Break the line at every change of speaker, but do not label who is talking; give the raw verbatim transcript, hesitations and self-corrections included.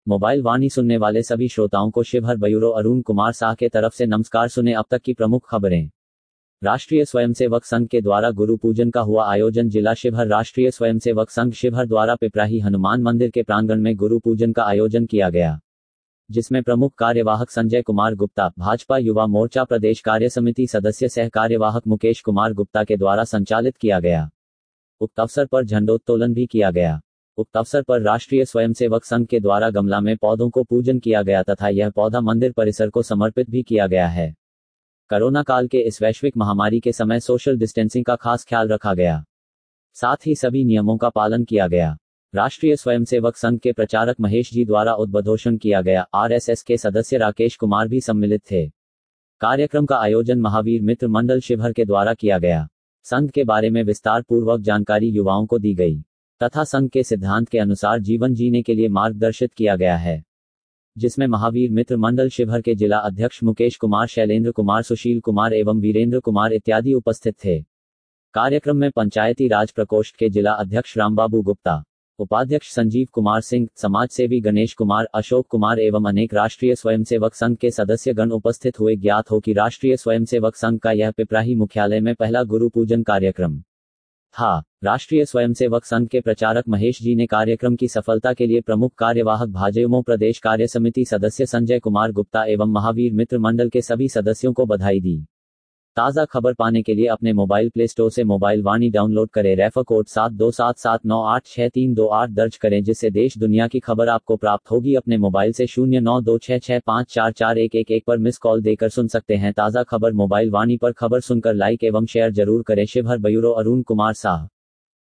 Mobile वाणी सुनने वाले सभी श्रोताओं को शिवहर ब्यूरो अरुण कुमार साह के तरफ से नमस्कार। सुने अब तक की प्रमुख खबरें। राष्ट्रीय स्वयंसेवक संघ के द्वारा गुरु पूजन का हुआ आयोजन। जिला शिवहर राष्ट्रीय स्वयंसेवक संघ शिवहर द्वारा पिपराही हनुमान मंदिर के प्रांगण में गुरु पूजन का आयोजन किया गया, जिसमें प्रमुख कार्यवाहक संजय कुमार गुप्ता, भाजपा युवा मोर्चा प्रदेश कार्य समिति सदस्य सह कार्यवाहक मुकेश कुमार गुप्ता के द्वारा संचालित किया गया। उक्त अवसर पर झंडोत्तोलन भी किया गया। उक्त अवसर पर राष्ट्रीय स्वयंसेवक संघ के द्वारा गमला में पौधों को पूजन किया गया तथा यह पौधा मंदिर परिसर को समर्पित भी किया गया है। कोरोना काल के इस वैश्विक महामारी के समय सोशल डिस्टेंसिंग का खास ख्याल रखा गया, साथ ही सभी नियमों का पालन किया गया। राष्ट्रीय स्वयंसेवक संघ के प्रचारक महेश जी द्वारा उद्बोधन किया गया। आरएसएस के सदस्य राकेश कुमार भी सम्मिलित थे। कार्यक्रम का आयोजन महावीर मित्र मंडल शिवहर के द्वारा किया गया। संघ के बारे में विस्तार पूर्वक जानकारी युवाओं को दी गई तथा संघ के सिद्धांत के अनुसार जीवन जीने के लिए मार्गदर्शित किया गया है, जिसमें महावीर मित्र मंडल शिवहर के जिला अध्यक्ष मुकेश कुमार, शैलेंद्र कुमार, सुशील कुमार एवं वीरेंद्र कुमार इत्यादि उपस्थित थे। कार्यक्रम में पंचायती राज प्रकोष्ठ के जिला अध्यक्ष रामबाबू गुप्ता, उपाध्यक्ष संजीव कुमार सिंह, समाजसेवी गणेश कुमार, अशोक कुमार एवं अनेक राष्ट्रीय स्वयंसेवक संघ के सदस्यगण उपस्थित हुए। ज्ञात हो कि राष्ट्रीय स्वयंसेवक संघ का यह पिपराही मुख्यालय में पहला गुरु पूजन कार्यक्रम था। राष्ट्रीय स्वयंसेवक संघ के प्रचारक महेश जी ने कार्यक्रम की सफलता के लिए प्रमुख कार्यवाहक भाजयुमो प्रदेश कार्य समिति सदस्य संजय कुमार गुप्ता एवं महावीर मित्र मंडल के सभी सदस्यों को बधाई दी। ताज़ा खबर पाने के लिए अपने मोबाइल प्ले स्टोर से मोबाइल वाणी डाउनलोड करें। रेफर कोड सात दो सात सात नौ आठ छह तीन दो आठ दर्ज करें, जिससे देश दुनिया की खबर आपको प्राप्त होगी। अपने मोबाइल से शून्य नौ दो छह छह पाँच चार चार एक एक एक पर मिस कॉल देकर सुन सकते हैं। ताज़ा खबर मोबाइल वाणी पर खबर सुनकर लाइक एवं शेयर जरूर करें। शिवहर ब्यूरो अरुण कुमार साह।